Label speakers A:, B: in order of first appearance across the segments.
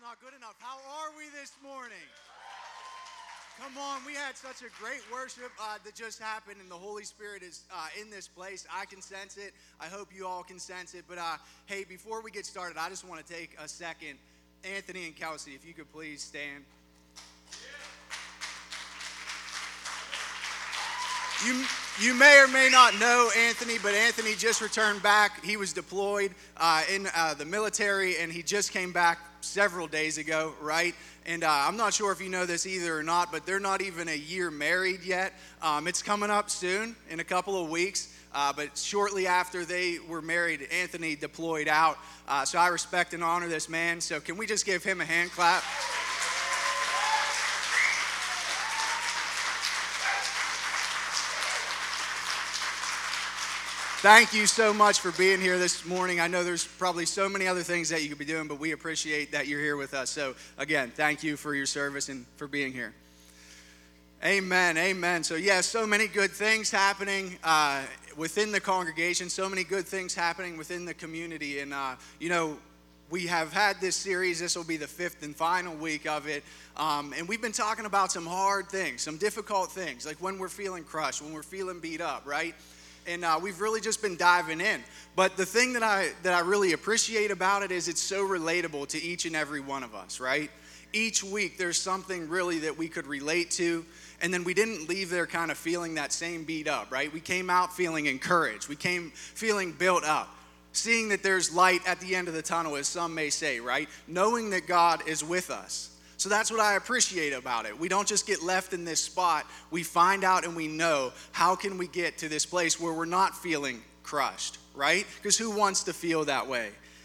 A: not good enough. How are we this morning? Come on, we had such a great worship that just happened, and the Holy Spirit is in this place. I can sense it. I hope you all can sense it. But hey, before we get started, I just want to take a second. Anthony and Kelsey, if you could please stand. You may or may not know Anthony, but Anthony just returned back. He was deployed in the military, and he just came back several days ago, right? And I'm not sure if you know this either or not, but they're not even a year married yet. It's coming up soon, in a couple of weeks. But shortly after they were married, Anthony deployed out. So I respect and honor this man. So can we just give him a hand clap? Thank you so much for being here this morning. I know there's probably so many other things that you could be doing, but we appreciate that you're here with us. So again, thank you for your service and for being here. Amen, amen. So so many good things happening within the congregation, so many good things happening within the community. And, we have had this series. This will be the fifth and final week of it. And we've been talking about some hard things, some difficult things, like when we're feeling crushed, when we're feeling beat up, right? And we've really just been diving in. But the thing that I really appreciate about it is it's so relatable to each and every one of us, right? Each week there's something really that we could relate to. And then we didn't leave there kind of feeling that same beat up, right? We came out feeling encouraged. We came feeling built up. Seeing that there's light at the end of the tunnel, as some may say, right? Knowing that God is with us. So that's what I appreciate about it. We don't just get left in this spot. We find out and we know how can we get to this place where we're not feeling crushed, right? Because who wants to feel that way?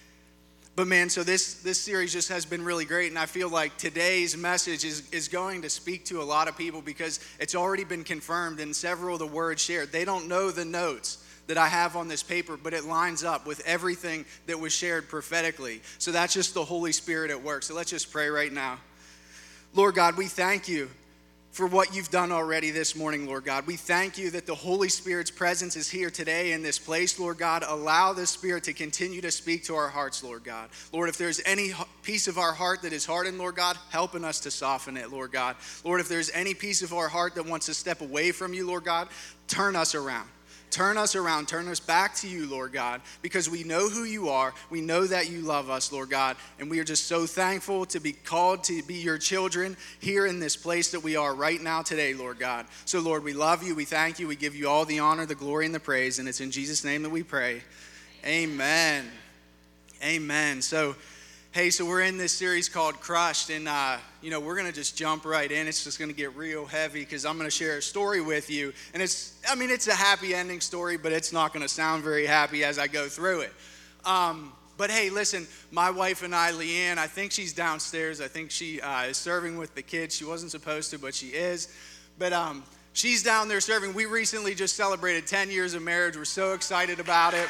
A: But man, so this series just has been really great, and I feel like today's message is going to speak to a lot of people because it's already been confirmed in several of the words shared. They don't know the notes that I have on this paper, but it lines up with everything that was shared prophetically. So that's just the Holy Spirit at work. So let's just pray right now. Lord God, we thank you for what you've done already this morning, Lord God. We thank you that the Holy Spirit's presence is here today in this place, Lord God. Allow the Spirit to continue to speak to our hearts, Lord God. Lord, if there's any piece of our heart that is hardened, Lord God, helping us to soften it, Lord God. Lord, if there's any piece of our heart that wants to step away from you, Lord God, turn us around. Turn us around, turn us back to you, Lord God, because we know who you are. We know that you love us, Lord God, and we are just so thankful to be called to be your children here in this place that we are right now today, Lord God. So, Lord, we love you, we thank you, we give you all the honor, the glory, and the praise, and it's in Jesus' name that we pray. Amen. Amen. So we're in this series called Crushed, and we're going to just jump right in. It's just going to get real heavy because I'm going to share a story with you, and it's a happy ending story, but it's not going to sound very happy as I go through it. But hey, listen, my wife and I, Leanne, I think she's downstairs. I think she is serving with the kids. She wasn't supposed to, but she is. But she's down there serving. We recently just celebrated 10 years of marriage. We're so excited about it.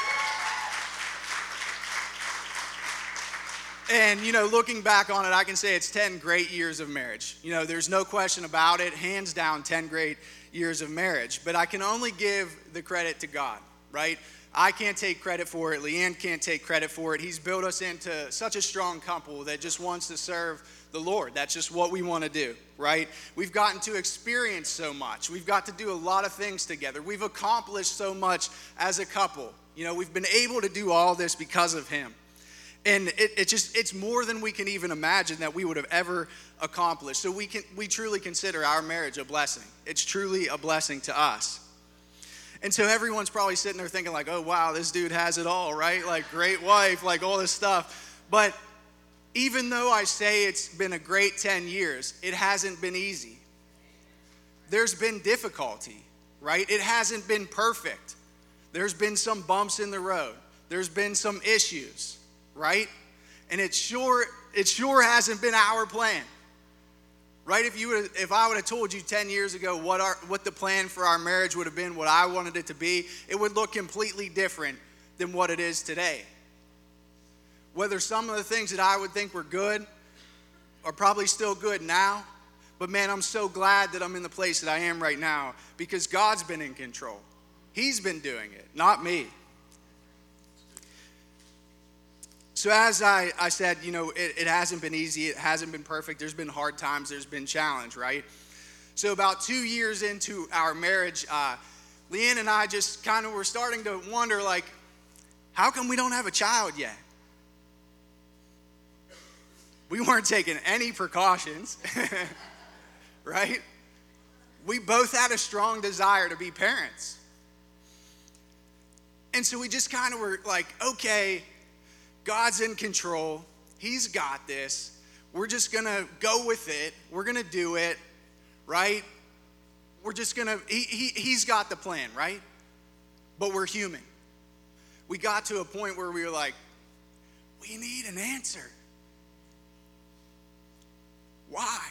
A: And, looking back on it, I can say it's 10 great years of marriage. There's no question about it. Hands down, 10 great years of marriage. But I can only give the credit to God, right? I can't take credit for it. Leanne can't take credit for it. He's built us into such a strong couple that just wants to serve the Lord. That's just what we want to do, right? We've gotten to experience so much. We've got to do a lot of things together. We've accomplished so much as a couple. We've been able to do all this because of him. And it's more than we can even imagine that we would have ever accomplished. So we truly consider our marriage a blessing. It's truly a blessing to us. And so everyone's probably sitting there thinking like, oh, wow, this dude has it all, right? Like, great wife, like all this stuff. But even though I say it's been a great 10 years, it hasn't been easy. There's been difficulty, right? It hasn't been perfect. There's been some bumps in the road. There's been some issues. Right? And it sure hasn't been our plan. Right? If I would have told you 10 years ago what the plan for our marriage would have been, what I wanted it to be, it would look completely different than what it is today. Whether some of the things that I would think were good are probably still good now, but man, I'm so glad that I'm in the place that I am right now because God's been in control. He's been doing it, not me. So as I said, it hasn't been easy. It hasn't been perfect. There's been hard times. There's been challenge, right? So about 2 years into our marriage, Leanne and I just kind of were starting to wonder, like, how come we don't have a child yet? We weren't taking any precautions, right? We both had a strong desire to be parents. And so we just kind of were like, okay, God's in control. He's got this. We're just going to go with it. We're going to do it, right? We're just going to, he's got the plan, right? But we're human. We got to a point where we were like, we need an answer. Why?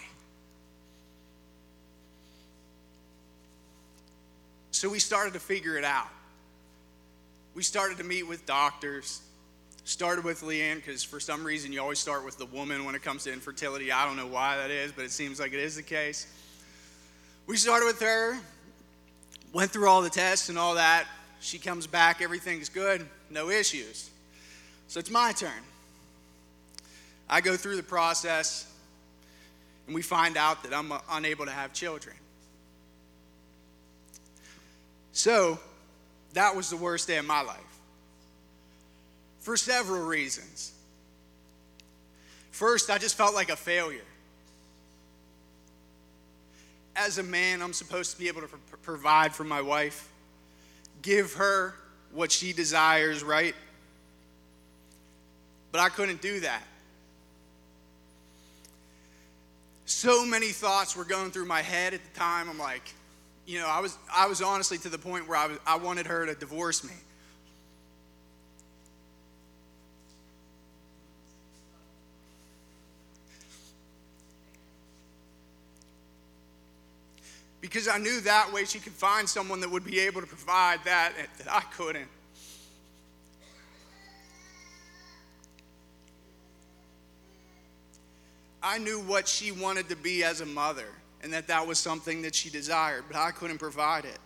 A: So we started to figure it out. We started to meet with doctors. Started with Leanne because for some reason you always start with the woman when it comes to infertility. I don't know why that is, but it seems like it is the case. We started with her, went through all the tests and all that. She comes back, everything's good, no issues. So it's my turn. I go through the process, and we find out that I'm unable to have children. So that was the worst day of my life. For several reasons. First, I just felt like a failure. As a man, I'm supposed to be able to provide for my wife, give her what she desires, right? But I couldn't do that. So many thoughts were going through my head at the time. I'm like, I was honestly to the point where I wanted her to divorce me. Because I knew that way she could find someone that would be able to provide that I couldn't. I knew what she wanted to be as a mother and that was something that she desired, but I couldn't provide it.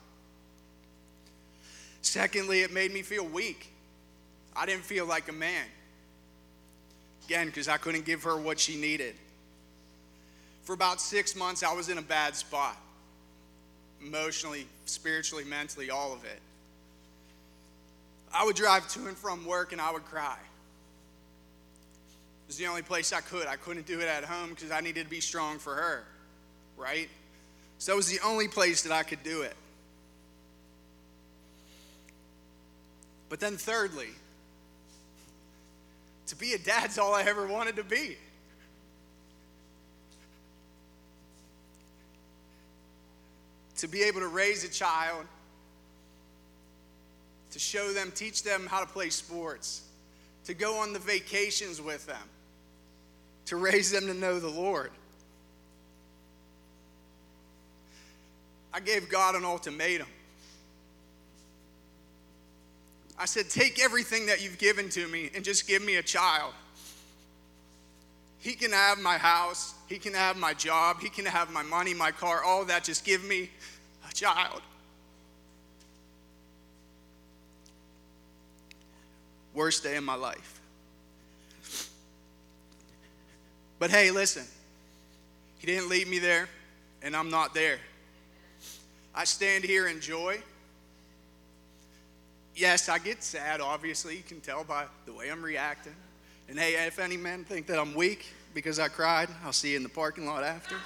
A: Secondly, it made me feel weak. I didn't feel like a man. Again, because I couldn't give her what she needed. For about 6 months, I was in a bad spot. Emotionally, spiritually, mentally, all of it. I would drive to and from work and I would cry. It was the only place I could. I couldn't do it at home because I needed to be strong for her, right? So that was the only place that I could do it. But then thirdly, to be a dad's all I ever wanted to be. To be able to raise a child, to show them, teach them how to play sports, to go on the vacations with them, to raise them to know the Lord. I gave God an ultimatum. I said, take everything that you've given to me and just give me a child. He can have my house. He can have my job. He can have my money, my car, all of that. Just give me a child. Worst day of my life. But hey, listen. He didn't leave me there, and I'm not there. I stand here in joy. Yes, I get sad, obviously. You can tell by the way I'm reacting. And hey, if any men think that I'm weak because I cried, I'll see you in the parking lot after.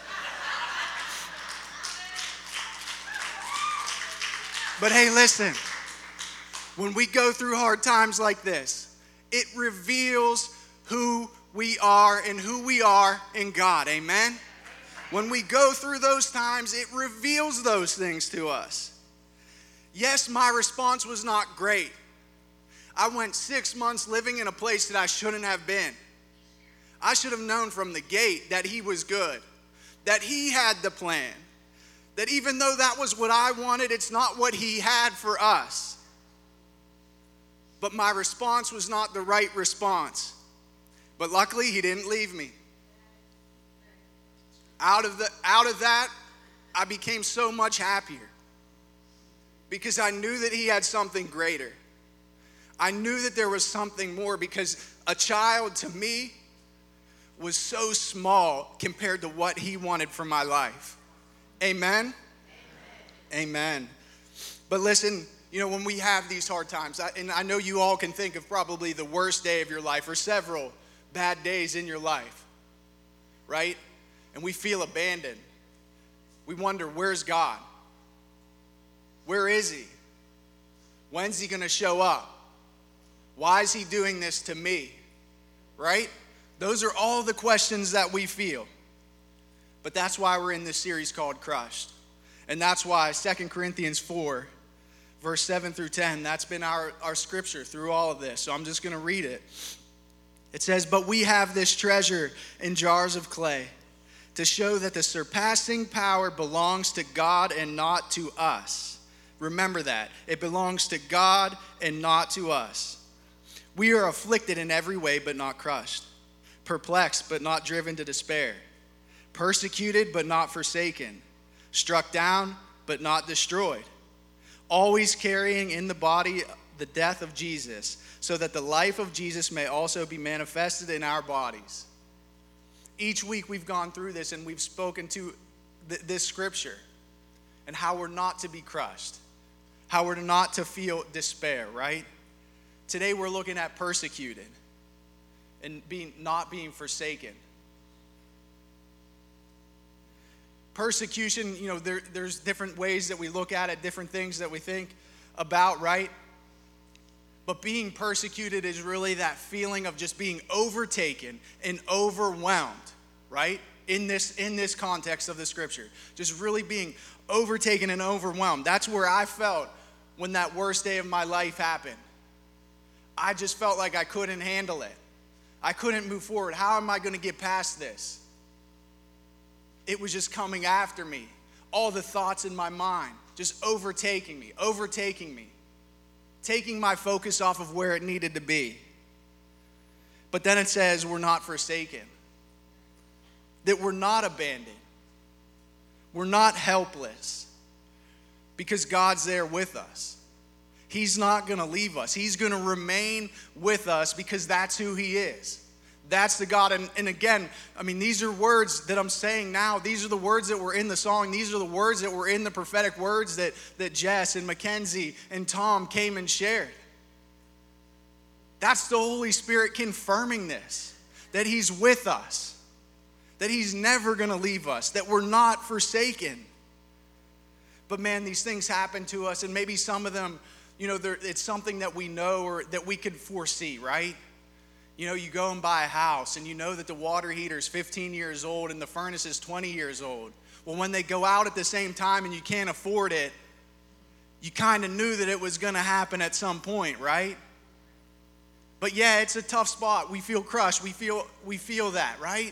A: But hey, listen. When we go through hard times like this, it reveals who we are and who we are in God. Amen? When we go through those times, it reveals those things to us. Yes, my response was not great. I went 6 months living in a place that I shouldn't have been. I should have known from the gate that he was good, that he had the plan, that even though that was what I wanted, it's not what he had for us. But my response was not the right response. But luckily, he didn't leave me. Out of that, I became so much happier because I knew that he had something greater. I knew that there was something more because a child to me was so small compared to what he wanted for my life. Amen? Amen. But listen, when we have these hard times, and I know you all can think of probably the worst day of your life or several bad days in your life, right? And we feel abandoned. We wonder, where's God? Where is he? When's he going to show up? Why is he doing this to me? Right? Those are all the questions that we feel. But that's why we're in this series called Crushed. And that's why 2 Corinthians 4, verse 7 through 10, that's been our scripture through all of this. So I'm just going to read it. It says, "But we have this treasure in jars of clay to show that the surpassing power belongs to God and not to us." Remember that. It belongs to God and not to us. "We are afflicted in every way but not crushed, perplexed but not driven to despair, persecuted but not forsaken, struck down but not destroyed, always carrying in the body the death of Jesus, so that the life of Jesus may also be manifested in our bodies." Each week we've gone through this and we've spoken to this scripture and how we're not to be crushed, how we're not to feel despair, right? Today we're looking at persecuted and not being forsaken. Persecution, there's different ways that we look at it, different things that we think about, right? But being persecuted is really that feeling of just being overtaken and overwhelmed, right? In this context of the scripture. Just really being overtaken and overwhelmed. That's where I felt when that worst day of my life happened. I just felt like I couldn't handle it. I couldn't move forward. How am I going to get past this? It was just coming after me. All the thoughts in my mind just overtaking me. Taking my focus off of where it needed to be. But then it says we're not forsaken. That we're not abandoned. We're not helpless. Because God's there with us. He's not going to leave us. He's going to remain with us because that's who he is. That's the God. And again, these are words that I'm saying now. These are the words that were in the song. These are the words that were in the prophetic words that Jess and Mackenzie and Tom came and shared. That's the Holy Spirit confirming this. That he's with us. That he's never going to leave us. That we're not forsaken. But man, these things happen to us. And maybe some of them, it's something that we know or that we could foresee, right? You go and buy a house and you know that the water heater is 15 years old and the furnace is 20 years old. Well, when they go out at the same time and you can't afford it, you kind of knew that it was going to happen at some point, right? But yeah, it's a tough spot. We feel crushed. We feel that, right?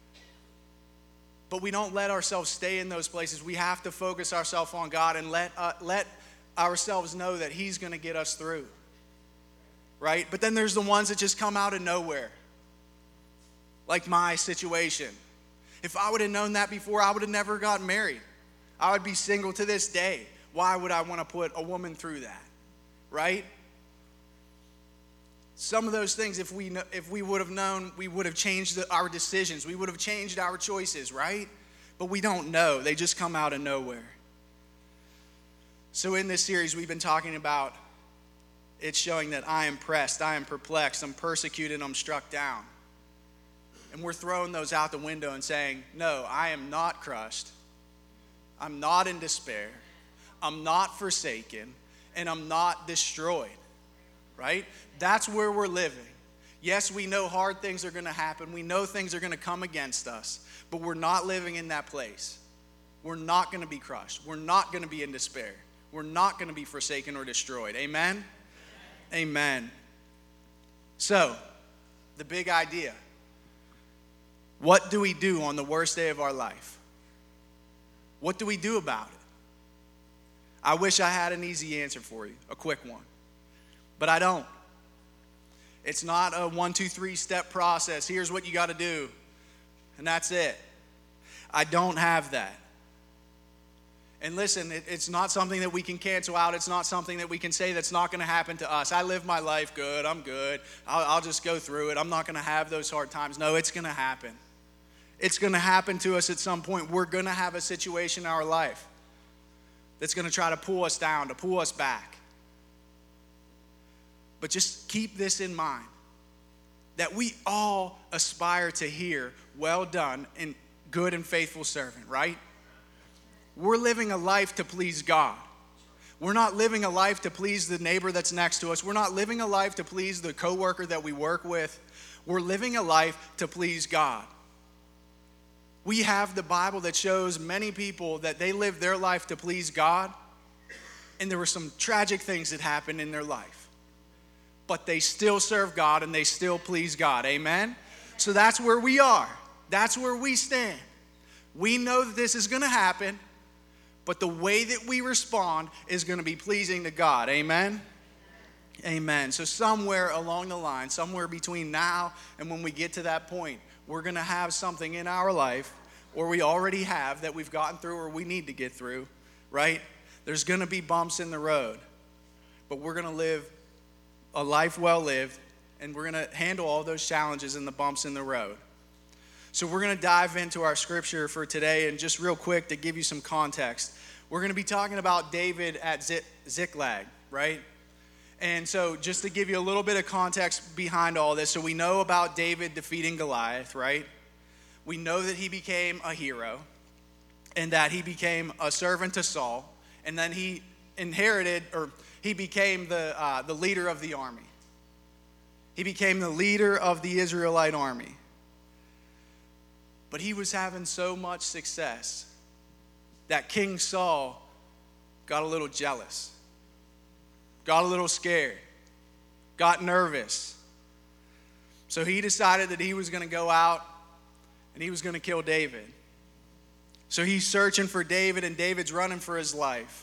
A: But we don't let ourselves stay in those places. We have to focus ourselves on God and let ourselves know that he's going to get us through. Right? But then there's the ones that just come out of nowhere. Like my situation. If I would have known that before, I would have never gotten married. I would be single to this day. Why would I want to put a woman through that? Right? Some of those things, if we would have known, we would have changed our decisions. We would have changed our choices, right? But we don't know. They just come out of nowhere. So in this series, we've been talking about it's showing that I am pressed, I am perplexed, I'm persecuted, I'm struck down. And we're throwing those out the window and saying, no, I am not crushed. I'm not in despair. I'm not forsaken. And I'm not destroyed. Right? That's where we're living. Yes, we know hard things are going to happen. We know things are going to come against us. But we're not living in that place. We're not going to be crushed. We're not going to be in despair. We're not going to be forsaken or destroyed. Amen? Amen. So, the big idea. What do we do on the worst day of our life? What do we do about it? I wish I had an easy answer for you, a quick one. But I don't. It's not a 1, 2, 3 step process. Here's what you got to do. And that's it. I don't have that. And listen, it's not something that we can cancel out. It's not something that we can say that's not going to happen to us. I live my life good. I'm good. I'll just go through it. I'm not going to have those hard times. No, it's going to happen. It's going to happen to us at some point. We're going to have a situation in our life that's going to try to pull us down, to pull us back. But just keep this in mind, that we all aspire to hear, well done and good and faithful servant, right? We're living a life to please God. We're not living a life to please the neighbor that's next to us. We're not living a life to please the coworker that we work with. We're living a life to please God. We have the Bible that shows many people that they lived their life to please God, and there were some tragic things that happened in their life. But they still serve God and they still please God. Amen? So that's where we are. That's where we stand. We know that this is going to happen. But the way that we respond is going to be pleasing to God. Amen? Amen. So somewhere along the line, somewhere between now and when we get to that point, we're going to have something in our life, or we already have, that we've gotten through or we need to get through, right? There's going to be bumps in the road. But we're going to live a life well lived, and we're going to handle all those challenges and the bumps in the road. So we're going to dive into our scripture for today, and just real quick to give you some context, we're going to be talking about David at Ziklag, right? And so just to give you a little bit of context behind all this, so we know about David defeating Goliath, right? We know that he became a hero and that he became a servant to Saul, and then he inherited, or he became the leader of the army. He became the leader of the Israelite army. But he was having so much success that King Saul got a little jealous, got a little scared, got nervous. So he decided that he was going to go out and he was going to kill David. So he's searching for David, and David's running for his life.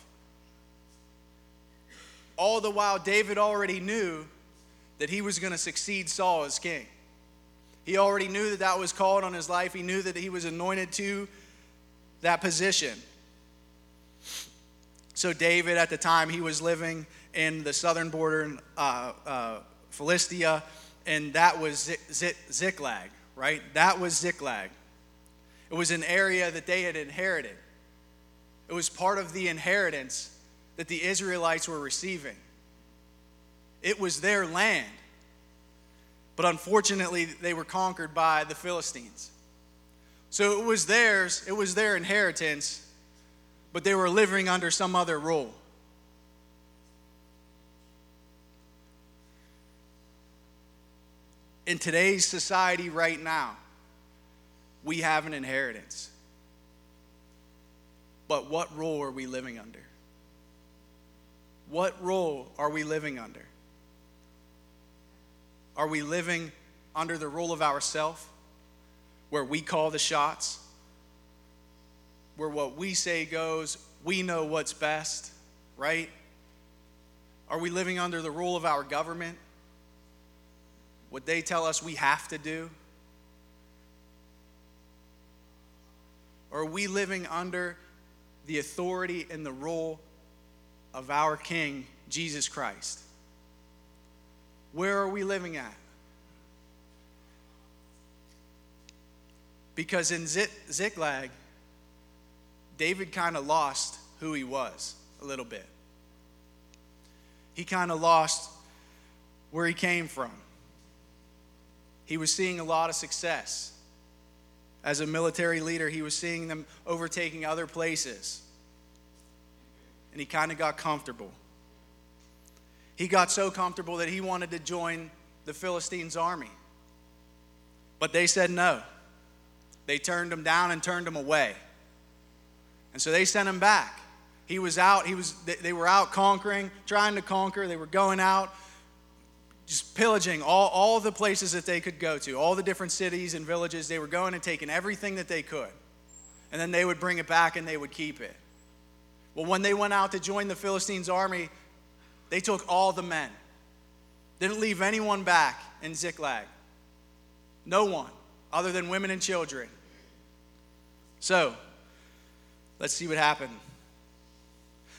A: All the while, David already knew that he was going to succeed Saul as king. He already knew that that was called on his life. He knew that he was anointed to that position. So David, at the time, he was living in the southern border in Philistia, and that was Ziklag, right? That was Ziklag. It was an area that they had inherited. It was part of the inheritance that the Israelites were receiving. It was their land. But unfortunately, they were conquered by the Philistines. So it was theirs, it was their inheritance, but they were living under some other rule. In today's society right now, we have an inheritance. But what rule are we living under? What rule are we living under? Are we living under the rule of ourself, where we call the shots, where what we say goes, we know what's best, right? Are we living under the rule of our government, what they tell us we have to do? Or are we living under the authority and the rule of our King, Jesus Christ? Where are we living at? Because in Ziklag, David kind of lost who he was a little bit. He kind of lost where he came from. He was seeing a lot of success. As a military leader, he was seeing them overtaking other places. And he kind of got comfortable. He got so comfortable that he wanted to join the Philistines' army. But they said no. They turned him down and turned him away. And so they sent him back. He was out, they were out conquering, trying to conquer. They were going out, just pillaging all the places that they could go to, all the different cities and villages. They were going and taking everything that they could. And then they would bring it back and they would keep it. Well, when they went out to join the Philistines' army, they took all the men. Didn't leave anyone back in Ziklag. No one, other than women and children. So, let's see what happened.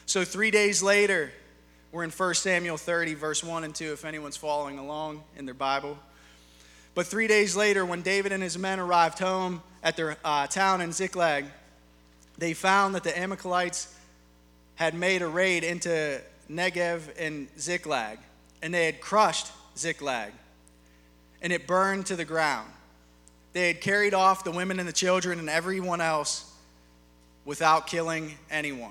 A: So 3 days later, we're in 1 Samuel 30, verse 1 and 2, if anyone's following along in their Bible. But 3 days later, when David and his men arrived home at their town in Ziklag, they found that the Amalekites had made a raid into Negev and Ziklag, and they had crushed Ziklag, and it burned to the ground. They had carried off the women and the children and everyone else without killing anyone.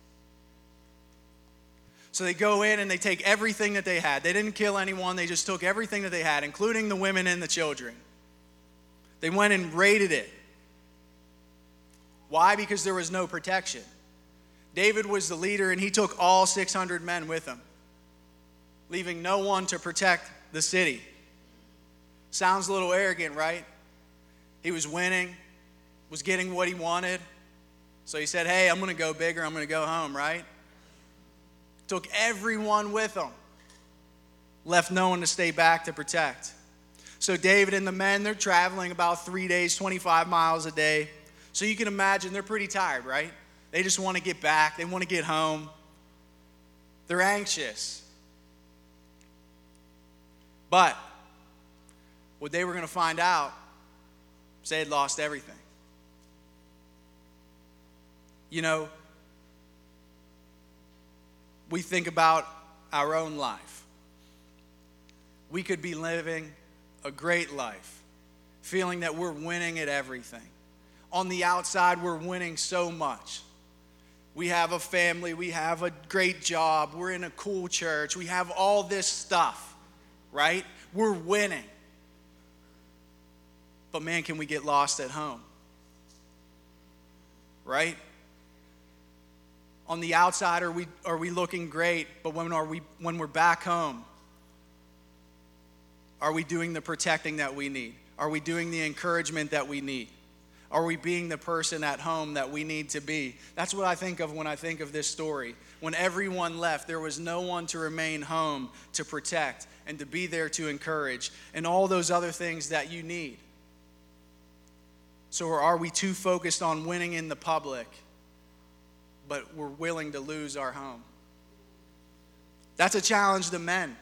A: So they go in and they take everything that they had. They didn't kill anyone. They just took everything that they had, including the women and the children. They went and raided it. Why? Because there was no protection. David was the leader, and he took all 600 men with him, leaving no one to protect the city. Sounds a little arrogant, right? He was winning, was getting what he wanted. So he said, hey, I'm going to go bigger. I'm going to go home, right? Took everyone with him. Left no one to stay back to protect. So David and the men, they're traveling about 3 days, 25 miles a day. So you can imagine they're pretty tired, right? They just want to get back. They want to get home. They're anxious. But what they were going to find out is they had lost everything. You know, we think about our own life. We could be living a great life, feeling that we're winning at everything. On the outside, we're winning so much. We have a family, we have a great job, we're in a cool church, we have all this stuff, right? We're winning. But man, can we get lost at home? Right? On the outside, are we looking great, but when we're back home, are we doing the protecting that we need? Are we doing the encouragement that we need? Are we being the person at home that we need to be? That's what I think of when I think of this story. When everyone left, there was no one to remain home to protect and to be there to encourage and all those other things that you need. So are we too focused on winning in the public, but we're willing to lose our home? That's a challenge to men.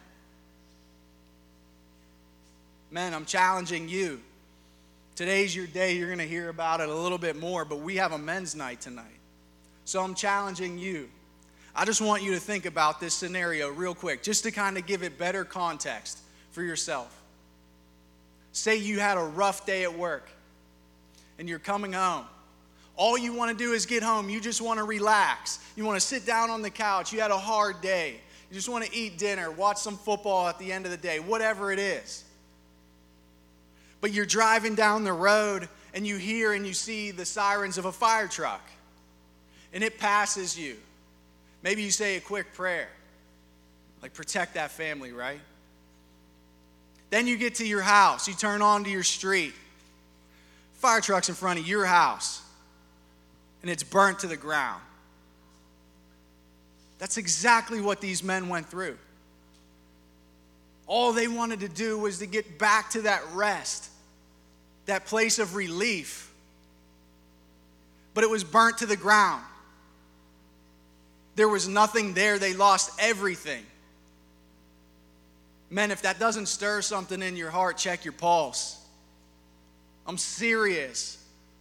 A: Men, I'm challenging you. Today's your day. You're going to hear about it a little bit more, but we have a men's night tonight. So I'm challenging you. I just want you to think about this scenario real quick, just to kind of give it better context for yourself. Say you had a rough day at work and you're coming home. All you want to do is get home. You just want to relax. You want to sit down on the couch. You had a hard day. You just want to eat dinner, watch some football at the end of the day, whatever it is. But you're driving down the road and you hear and you see the sirens of a fire truck. And it passes you. Maybe you say a quick prayer. Like protect that family, right? Then you get to your house. You turn onto your street. Fire truck's in front of your house. And it's burnt to the ground. That's exactly what these men went through. All they wanted to do was to get back to that rest, that place of relief. But it was burnt to the ground. There was nothing there. They lost everything. Men, if that doesn't stir something in your heart, check your pulse. I'm serious.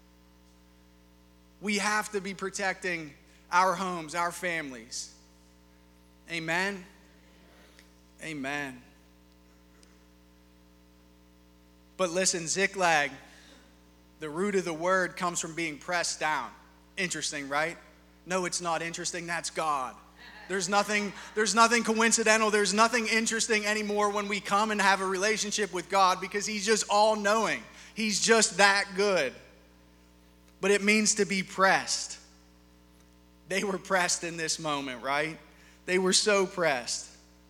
A: We have to be protecting our homes, our families. Amen? Amen. But listen, Ziklag, the root of the word comes from being pressed down. Interesting, right? No, it's not interesting. That's God. There's nothing coincidental. There's nothing interesting anymore when we come and have a relationship with God because He's just all-knowing. He's just that good. But it means to be pressed. They were pressed in this moment, right? They were so pressed.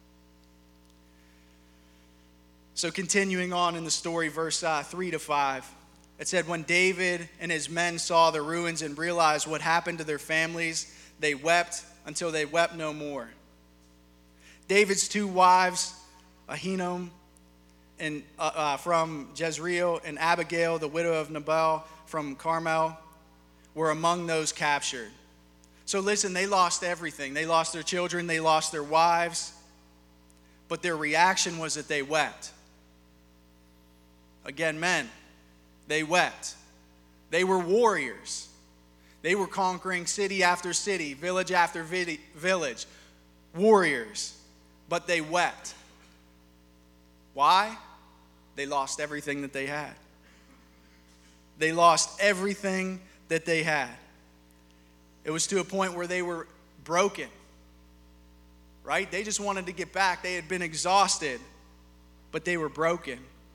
A: So continuing on in the story, verse 3 to 5, it said, when David and his men saw the ruins and realized what happened to their families, they wept until they wept no more. David's two wives, Ahinoam and from Jezreel, and Abigail, the widow of Nabal from Carmel, were among those captured. So listen, they lost everything. They lost their children, they lost their wives, but their reaction was that they wept. Again, men, they wept. They were warriors. They were conquering city after city, village after village, warriors, but they wept. Why? They lost everything that they had. They lost everything that they had. It was to a point where they were broken, right? They just wanted to get back. They had been exhausted, but they were broken.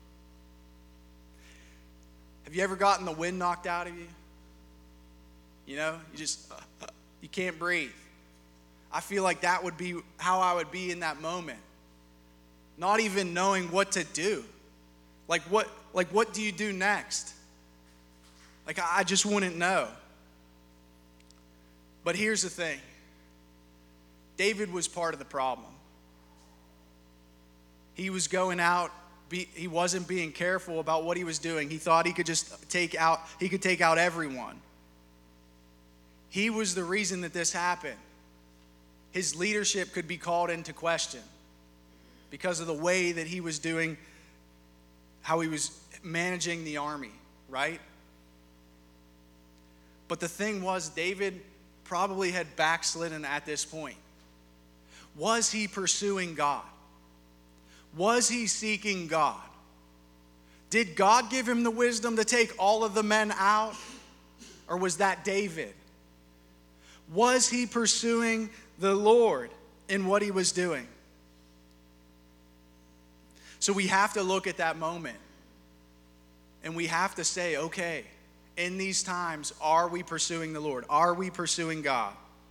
A: Have you ever gotten the wind knocked out of you? You know, you can't breathe. I feel like that would be how I would be in that moment. Not even knowing what to do. Like what do you do next? Like I just wouldn't know. But here's the thing. David was part of the problem. He was going out, he wasn't being careful about what he was doing. He thought he could just take out everyone. He was the reason that this happened. His leadership could be called into question because of the way that he was doing, how he was managing the army, right? But the thing was, David probably had backslidden at this point. Was he pursuing God? Was he seeking God? Did God give him the wisdom to take all of the men out? Or was that David? Was he pursuing the Lord in what he was doing? So we have to look at that moment. And we have to say, okay, in these times, are we pursuing the Lord? Are we pursuing God?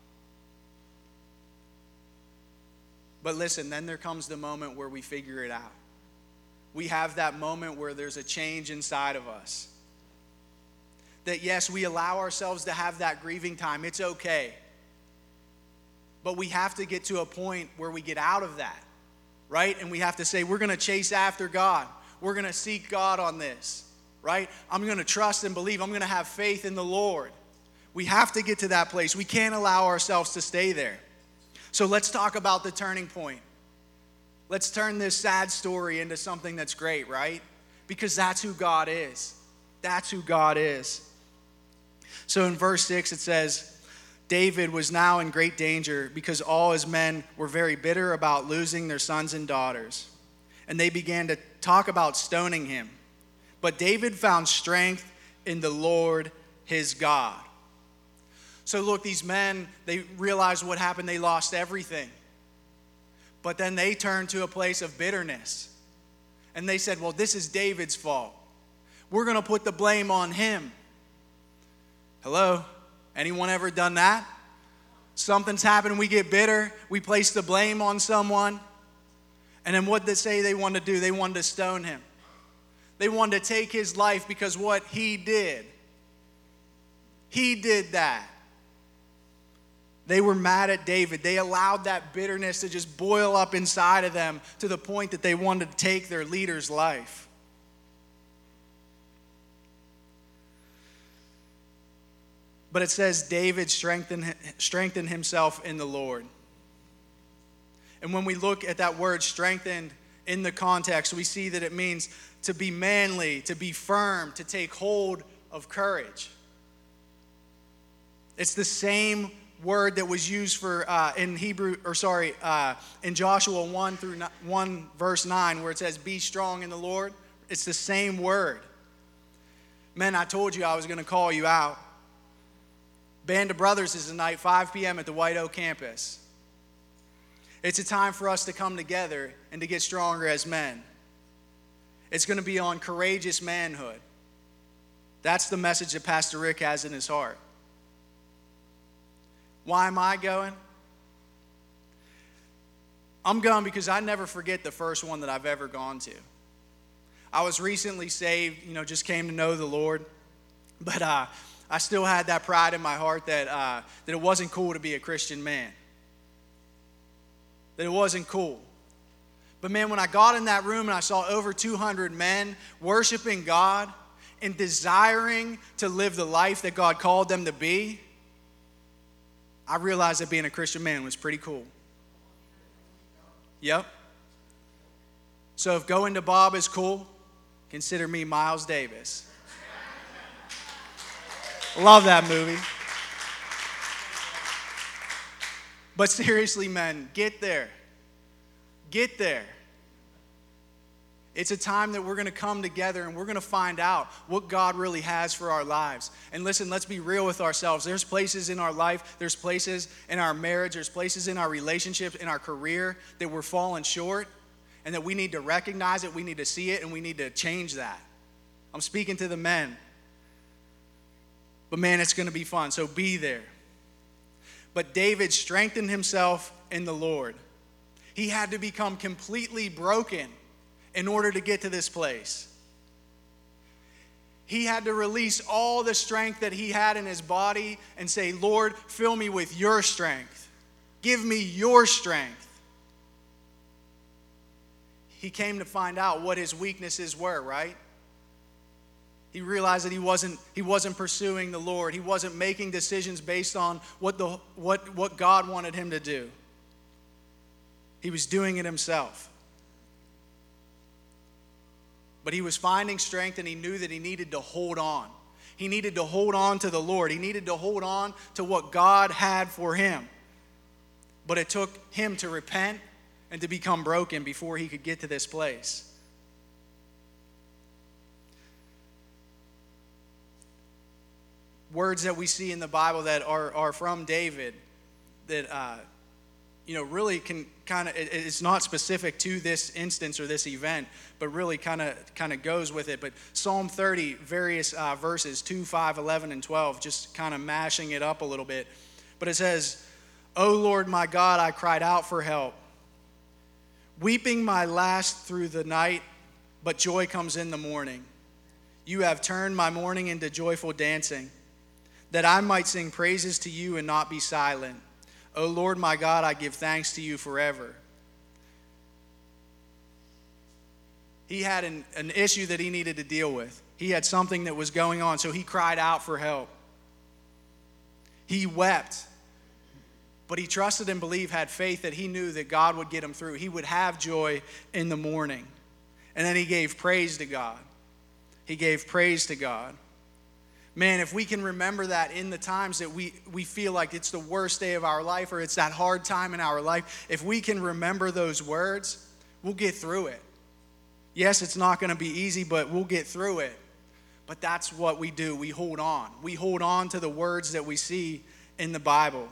A: But listen, then there comes the moment where we figure it out. We have that moment where there's a change inside of us. That yes, we allow ourselves to have that grieving time. It's okay. But we have to get to a point where we get out of that, right? And we have to say, we're going to chase after God. We're going to seek God on this, right? I'm going to trust and believe. I'm going to have faith in the Lord. We have to get to that place. We can't allow ourselves to stay there. So let's talk about the turning point. Let's turn this sad story into something that's great, right? Because that's who God is. That's who God is. So in verse 6 it says, David was now in great danger because all his men were very bitter about losing their sons and daughters. And they began to talk about stoning him. But David found strength in the Lord his God. So look, these men, they realized what happened. They lost everything. But then they turned to a place of bitterness. And they said, well, this is David's fault. We're going to put the blame on him. Hello? Anyone ever done that? Something's happened, we get bitter. We place the blame on someone. And then what did they say they wanted to do? They wanted to stone him. They wanted to take his life because what he did. He did that. They were mad at David. They allowed that bitterness to just boil up inside of them to the point that they wanted to take their leader's life. But it says David strengthened himself in the Lord. And when we look at that word strengthened in the context, we see that it means to be manly, to be firm, to take hold of courage. It's the same word that was used for in Joshua 1 verse 9, where it says, be strong in the Lord. It's the same word. Men, I told you I was going to call you out. Band of Brothers is tonight, 5 p.m. at the White Oak campus. It's a time for us to come together and to get stronger as men. It's going to be on courageous manhood. That's the message that Pastor Rick has in his heart. Why am I going? I'm going because I never forget the first one that I've ever gone to. I was recently saved, just came to know the Lord. But I still had that pride in my heart that it wasn't cool to be a Christian man. That it wasn't cool. But man, when I got in that room and I saw over 200 men worshiping God and desiring to live the life that God called them to be, I realized that being a Christian man was pretty cool. Yep. So if going to Bob is cool, consider me Miles Davis. Love that movie. But seriously, men, get there. Get there. It's a time that we're going to come together and we're going to find out what God really has for our lives. And listen, let's be real with ourselves. There's places in our life, there's places in our marriage, there's places in our relationships, in our career that we're falling short and that we need to recognize it, we need to see it, and we need to change that. I'm speaking to the men. But man, it's going to be fun, so be there. But David strengthened himself in the Lord. He had to become completely broken in order to get to this place. He had to release all the strength that he had in his body and say, Lord, fill me with your strength. Give me your strength. He came to find out what his weaknesses were, right? He realized that he wasn't pursuing the Lord. He wasn't making decisions based on what God wanted him to do. He was doing it himself. But he was finding strength, and he knew that he needed to hold on. He needed to hold on to the Lord. He needed to hold on to what God had for him. But it took him to repent and to become broken before he could get to this place. Words that we see in the Bible that are from David that really can kind of, it's not specific to this instance or this event, but really kind of goes with it. But Psalm 30, various verses, 2, 5, 11, and 12, just kind of mashing it up a little bit. But it says, O Lord my God, I cried out for help, weeping my last through the night, but joy comes in the morning. You have turned my mourning into joyful dancing, that I might sing praises to you and not be silent. O Lord my God, I give thanks to you forever. He had an issue that he needed to deal with. He had something that was going on, so he cried out for help. He wept, but he trusted and believed, had faith that he knew that God would get him through. He would have joy in the morning. And then he gave praise to God. He gave praise to God. Man, if we can remember that in the times that we feel like it's the worst day of our life or it's that hard time in our life, if we can remember those words, we'll get through it. Yes, it's not going to be easy, but we'll get through it. But that's what we do. We hold on. We hold on to the words that we see in the Bible.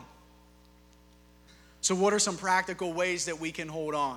A: So what are some practical ways that we can hold on?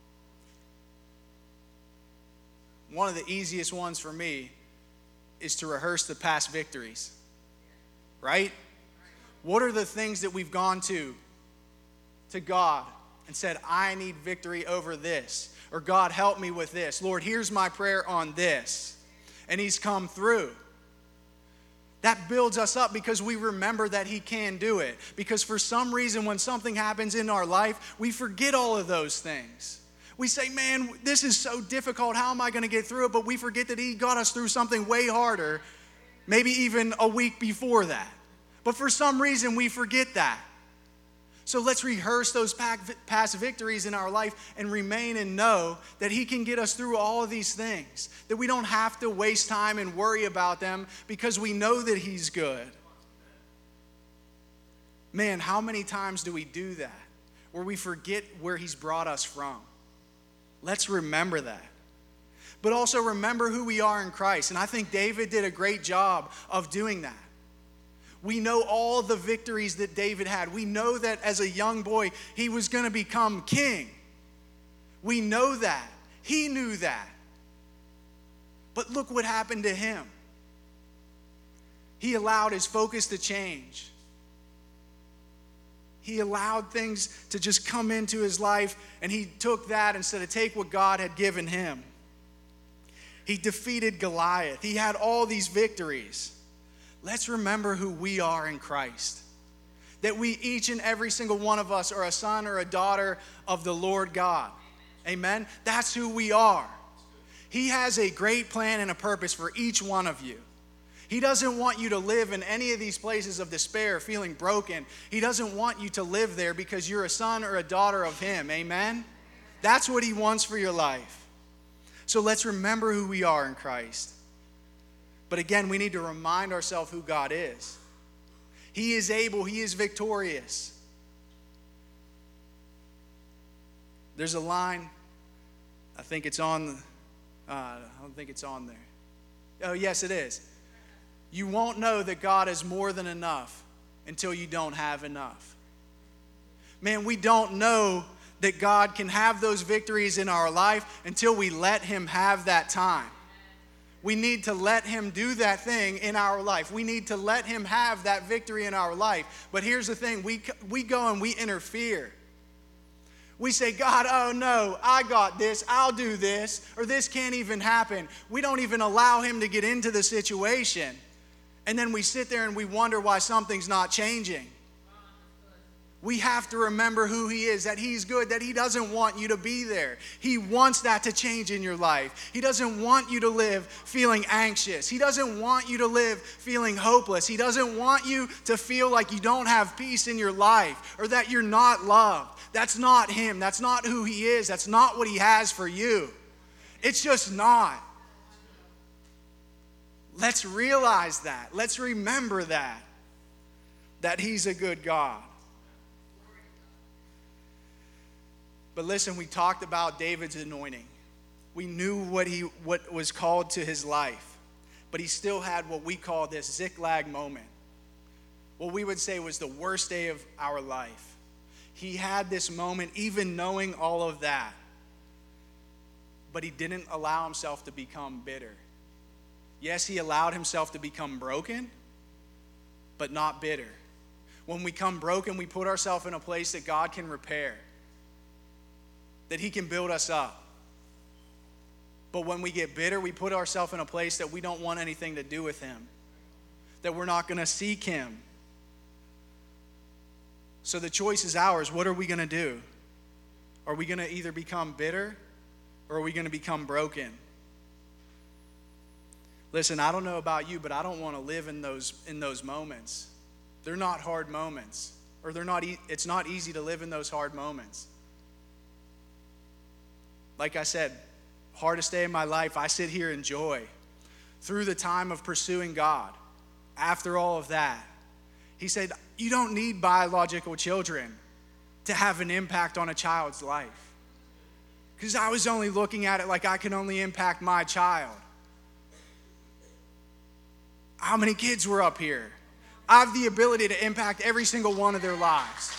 A: One of the easiest ones for me is to rehearse the past victories, right? What are the things that we've gone to God and said, I need victory over this, or God, help me with this. Lord, here's my prayer on this. And he's come through. That builds us up because we remember that he can do it. Because for some reason, when something happens in our life, we forget all of those things. We say, man, this is so difficult. How am I going to get through it? But we forget that he got us through something way harder, maybe even a week before that. But for some reason, we forget that. So let's rehearse those past victories in our life and remain and know that he can get us through all of these things, that we don't have to waste time and worry about them because we know that he's good. Man, how many times do we do that, where we forget where he's brought us from? Let's remember that. But also remember who we are in Christ. And I think David did a great job of doing that. We know all the victories that David had. We know that as a young boy, he was going to become king. We know that. He knew that. But look what happened to him. He allowed his focus to change. He allowed things to just come into his life, and he took that instead of take what God had given him. He defeated Goliath. He had all these victories. Let's remember who we are in Christ. That we, each and every single one of us, are a son or a daughter of the Lord God. Amen? That's who we are. He has a great plan and a purpose for each one of you. He doesn't want you to live in any of these places of despair, feeling broken. He doesn't want you to live there because you're a son or a daughter of Him. Amen? That's what He wants for your life. So let's remember who we are in Christ. But again, we need to remind ourselves who God is. He is able. He is victorious. There's a line, I think it's on, I don't think it's on there. Oh, yes, it is. You won't know that God is more than enough until you don't have enough. Man, we don't know that God can have those victories in our life until we let Him have that time. We need to let Him do that thing in our life. We need to let Him have that victory in our life. But here's the thing, we go and we interfere. We say, God, oh no, I got this, I'll do this, or this can't even happen. We don't even allow Him to get into the situation. And then we sit there and we wonder why something's not changing. We have to remember who He is, that He's good, that He doesn't want you to be there. He wants that to change in your life. He doesn't want you to live feeling anxious. He doesn't want you to live feeling hopeless. He doesn't want you to feel like you don't have peace in your life or that you're not loved. That's not Him. That's not who He is. That's not what He has for you. It's just not. Let's realize that. Let's remember that He's a good God. But listen, we talked about David's anointing. We knew what was called to his life. But he still had what we call this Ziklag moment. What we would say was the worst day of our life. He had this moment even knowing all of that. But he didn't allow himself to become bitter. Yes, he allowed himself to become broken, but not bitter. When we come broken, we put ourselves in a place that God can repair, that He can build us up. But when we get bitter, we put ourselves in a place that we don't want anything to do with Him, that we're not going to seek Him. So the choice is ours. What are we going to do? Are we going to either become bitter or are we going to become broken? Listen, I don't know about you, but I don't want to live in those moments. They're not hard moments, or it's not easy to live in those hard moments. Like I said, hardest day of my life, I sit here in joy. Through the time of pursuing God, after all of that, He said, you don't need biological children to have an impact on a child's life. Because I was only looking at it like I can only impact my child. How many kids were up here? I have the ability to impact every single one of their lives.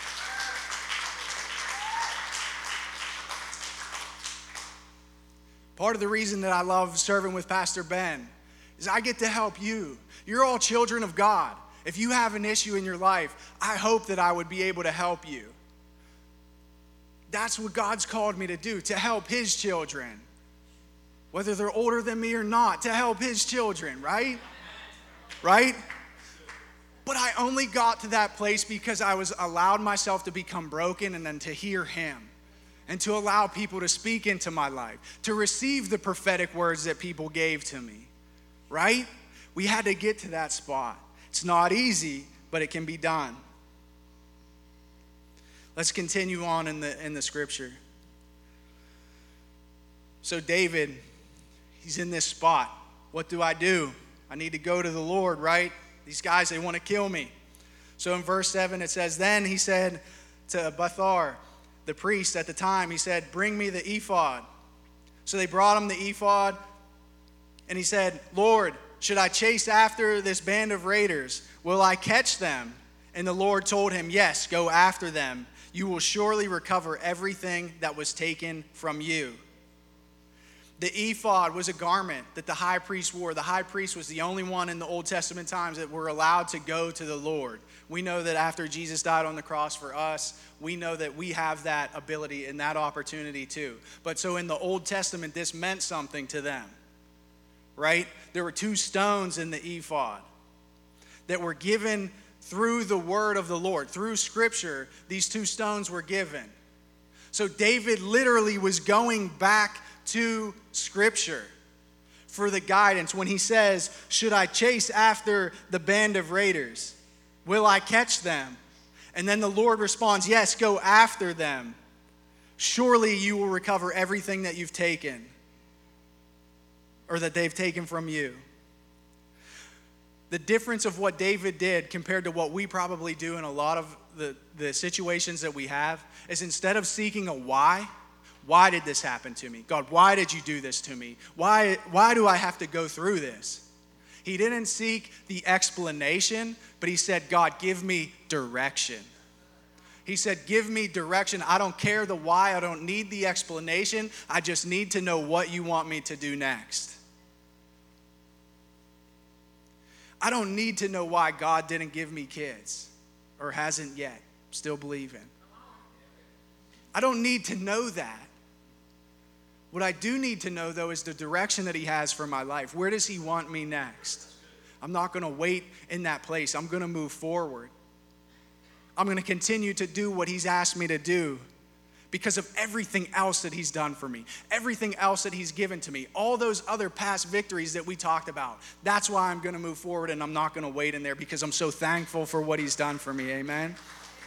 A: Part of the reason that I love serving with Pastor Ben is I get to help you. You're all children of God. If you have an issue in your life, I hope that I would be able to help you. That's what God's called me to do, to help His children. Whether they're older than me or not, to help His children, right? Right? But I only got to that place because I allowed myself to become broken and then to hear Him. And to allow people to speak into my life, to receive the prophetic words that people gave to me, right? We had to get to that spot. It's not easy, but it can be done. Let's continue on in the scripture. So David, he's in this spot. What do? I need to go to the Lord, right? These guys, they want to kill me. So in verse 7 it says, then he said to Abiathar, the priest at the time, he said, bring me the ephod. So they brought him the ephod, and he said, Lord, should I chase after this band of raiders? Will I catch them? And the Lord told him, yes, go after them. You will surely recover everything that was taken from you. The ephod was a garment that the high priest wore. The high priest was the only one in the Old Testament times that were allowed to go to the Lord. We know that after Jesus died on the cross for us, we know that we have that ability and that opportunity too. But so in the Old Testament, this meant something to them, right? There were 2 stones in the ephod that were given through the word of the Lord. Through Scripture, these 2 stones were given. So David literally was going back to Scripture. for the guidance when he says, should I chase after the band of raiders? Will I catch them? And then the Lord responds, yes, go after them. Surely you will recover everything that you've taken, or that they've taken from you. The difference of what David did compared to what we probably do in a lot of the situations that we have is, instead of seeking a why did this happen to me? God, why did you do this to me? Why do I have to go through this? He didn't seek the explanation, but he said, God, give me direction. He said, give me direction. I don't care the why. I don't need the explanation. I just need to know what you want me to do next. I don't need to know why God didn't give me kids, or hasn't yet. Still believing. I don't need to know that. What I do need to know, though, is the direction that he has for my life. Where does he want me next? I'm not going to wait in that place. I'm going to move forward. I'm going to continue to do what he's asked me to do because of everything else that he's done for me, everything else that he's given to me, all those other past victories that we talked about. That's why I'm going to move forward, and I'm not going to wait in there, because I'm so thankful for what he's done for me. Amen.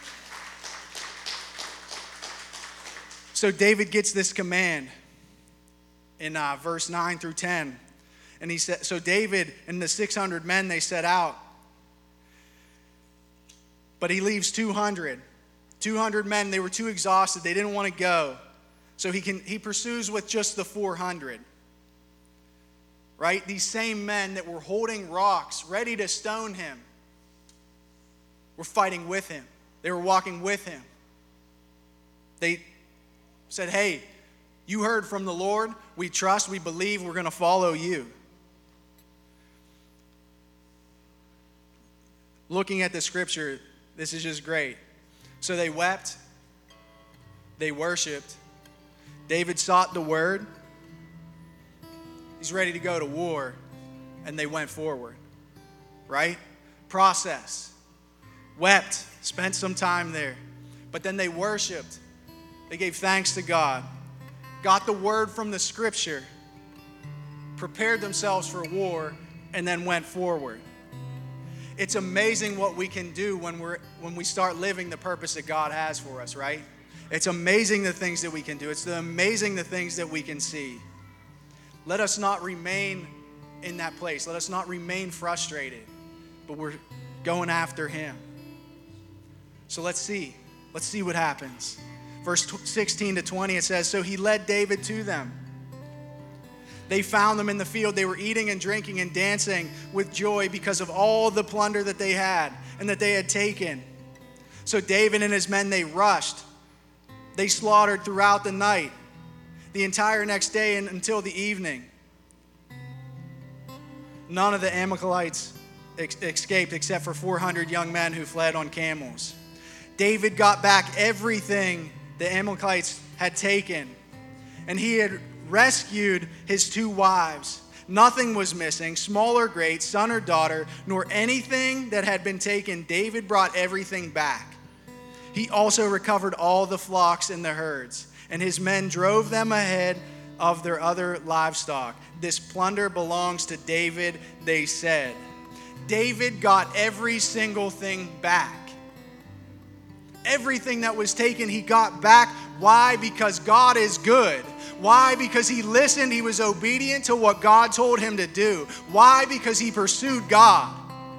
A: So David gets this command in verse 9 through 10. And he said, so David and the 600 men, they set out. But he leaves 200. 200 men, they were too exhausted. They didn't want to go. So he pursues with just the 400. Right? These same men that were holding rocks, ready to stone him, were fighting with him. They were walking with him. They said, hey, you heard from the Lord. We trust, we believe, we're going to follow you. Looking at the scripture, this is just great. So they wept, they worshiped. David sought the word. He's ready to go to war, and they went forward. Right? Process. Wept, spent some time there. But then they worshiped. They gave thanks to God. Got the word from the scripture, prepared themselves for war, and then went forward. It's amazing what we can do when we start living the purpose that God has for us, right? It's amazing the things that we can do. It's amazing the things that we can see. Let us not remain in that place. Let us not remain frustrated, but we're going after him. So let's see what happens. Verse 16 to 20, it says, so he led David to them. They found them in the field. They were eating and drinking and dancing with joy because of all the plunder that they had and that they had taken. So David and his men, they rushed. They slaughtered throughout the night, the entire next day and until the evening. None of the Amalekites escaped except for 400 young men who fled on camels. David got back everything the Amalekites had taken, and he had rescued his 2 wives. Nothing was missing, small or great, son or daughter, nor anything that had been taken. David brought everything back. He also recovered all the flocks and the herds, and his men drove them ahead of their other livestock. This plunder belongs to David, they said. David got every single thing back. Everything that was taken, he got back. Why? Because God is good. Why? Because he listened, he was obedient to what God told him to do. Why? Because he pursued God.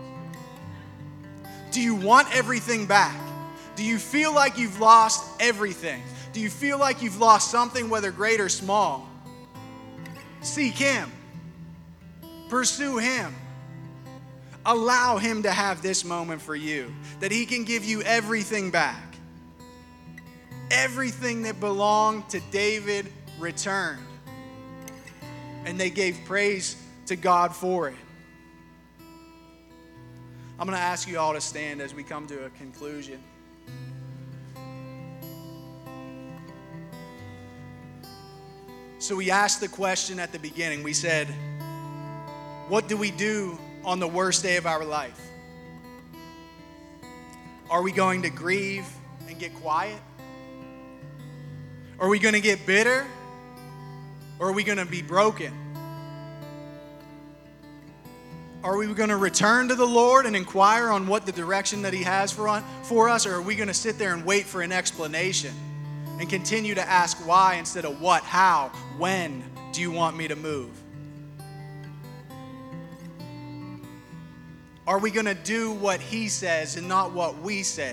A: Do you want everything back? Do you feel like you've lost everything? Do you feel like you've lost something, whether great or small? Seek him. Pursue him. Allow him to have this moment for you, that he can give you everything back. Everything that belonged to David returned. And they gave praise to God for it. I'm going to ask you all to stand as we come to a conclusion. So we asked the question at the beginning. We said, what do we do on the worst day of our life? Are we going to grieve and get quiet? Are we going to get bitter? Or are we going to be broken? Are we going to return to the Lord and inquire on what the direction that he has for us, or are we going to sit there and wait for an explanation and continue to ask why instead of what, how, when do you want me to move? Are we going to do what he says and not what we say?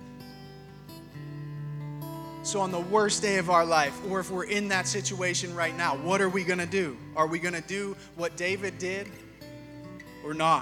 A: So on the worst day of our life, or if we're in that situation right now, what are we going to do? Are we going to do what David did or not?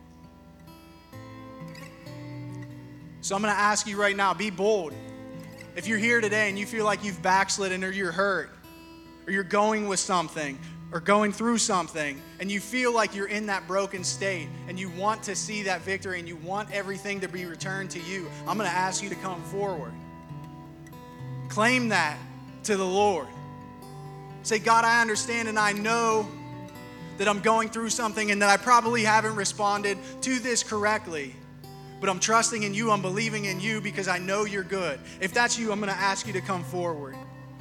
A: So I'm going to ask you right now, be bold. If you're here today and you feel like you've backslidden or you're hurt or you're going with something or going through something and you feel like you're in that broken state and you want to see that victory and you want everything to be returned to you, I'm going to ask you to come forward. Claim that to the Lord. Say, God, I understand and I know that I'm going through something and that I probably haven't responded to this correctly, but I'm trusting in you, I'm believing in you because I know you're good. If that's you, I'm going to ask you to come forward.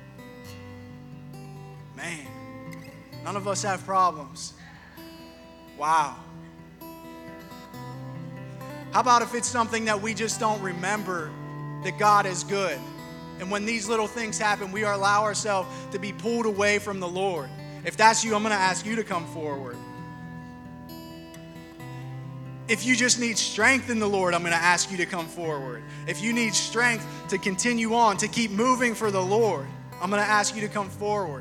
A: Man, none of us have problems. Wow. How about if it's something that we just don't remember that God is good? And when these little things happen, we allow ourselves to be pulled away from the Lord. If that's you, I'm going to ask you to come forward. If you just need strength in the Lord, I'm going to ask you to come forward. If you need strength to continue on, to keep moving for the Lord, I'm going to ask you to come forward.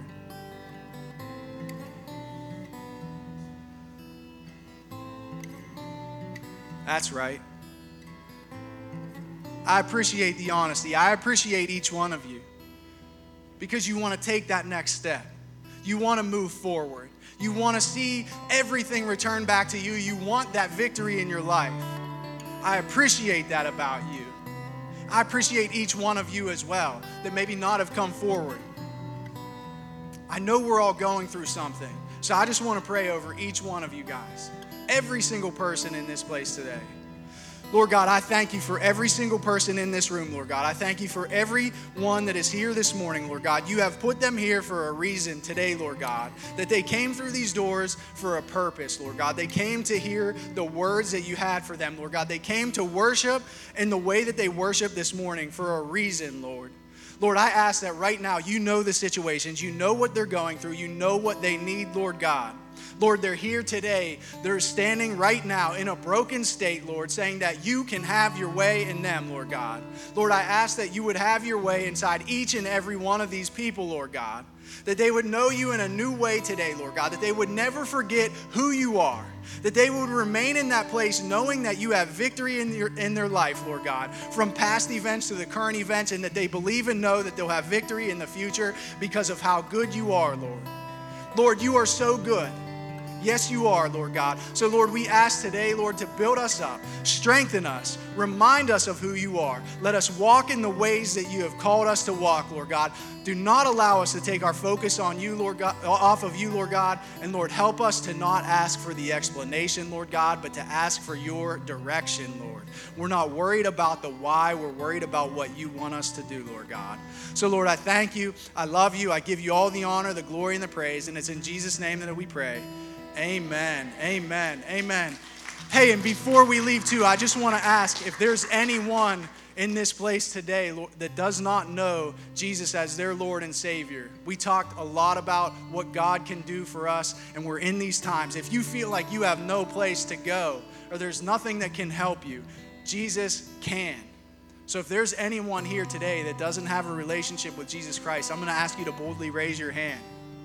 A: That's right. I appreciate the honesty. I appreciate each one of you because you want to take that next step. You want to move forward. You want to see everything return back to you. You want that victory in your life. I appreciate that about you. I appreciate each one of you as well that maybe not have come forward. I know we're all going through something. So I just want to pray over each one of you guys. Every single person in this place today. Lord God, I thank you for every single person in this room, Lord God. I thank you for everyone that is here this morning, Lord God. You have put them here for a reason today, Lord God, that they came through these doors for a purpose, Lord God. They came to hear the words that you had for them, Lord God. They came to worship in the way that they worship this morning for a reason, Lord. Lord, I ask that right now, you know the situations, you know what they're going through, you know what they need, Lord God. Lord, they're here today. They're standing right now in a broken state, Lord, saying that you can have your way in them, Lord God. Lord, I ask that you would have your way inside each and every one of these people, Lord God. That they would know you in a new way today, Lord God. That they would never forget who you are. That they would remain in that place knowing that you have victory in their life, Lord God. From past events to the current events, and that they believe and know that they'll have victory in the future because of how good you are, Lord. Lord, you are so good. Yes, you are, Lord God. So, Lord, we ask today, Lord, to build us up, strengthen us, remind us of who you are. Let us walk in the ways that you have called us to walk, Lord God. Do not allow us to take our focus on you, Lord God, off of you, Lord God. And, Lord, help us to not ask for the explanation, Lord God, but to ask for your direction, Lord. We're not worried about the why. We're worried about what you want us to do, Lord God. So, Lord, I thank you. I love you. I give you all the honor, the glory, and the praise. And it's in Jesus' name that we pray. Amen, amen, amen. Hey, and before we leave too, I just want to ask if there's anyone in this place today that does not know Jesus as their Lord and Savior. We talked a lot about what God can do for us, and we're in these times. If you feel like you have no place to go or there's nothing that can help you, Jesus can. So if there's anyone here today that doesn't have a relationship with Jesus Christ, I'm going to ask you to boldly raise your hand.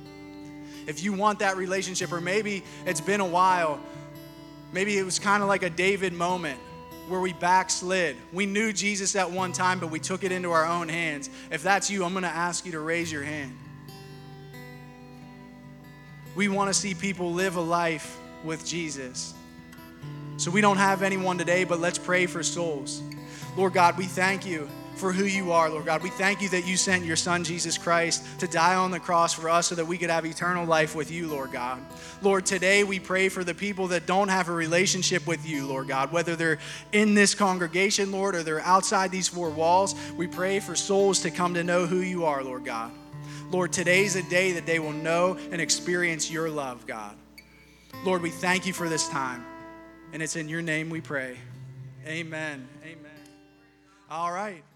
A: If you want that relationship, or maybe it's been a while, maybe it was kind of like a David moment where we backslid. We knew Jesus at one time, but we took it into our own hands. If that's you, I'm going to ask you to raise your hand. We want to see people live a life with Jesus. So we don't have anyone today, but let's pray for souls. Lord God, we thank you for who you are, Lord God. We thank you that you sent your son, Jesus Christ, to die on the cross for us so that we could have eternal life with you, Lord God. Lord, today we pray for the people that don't have a relationship with you, Lord God, whether they're in this congregation, Lord, or they're outside these four walls. We pray for souls to come to know who you are, Lord God. Lord, today's a day that they will know and experience your love, God. Lord, we thank you for this time. And it's in your name we pray. Amen. Amen. All right.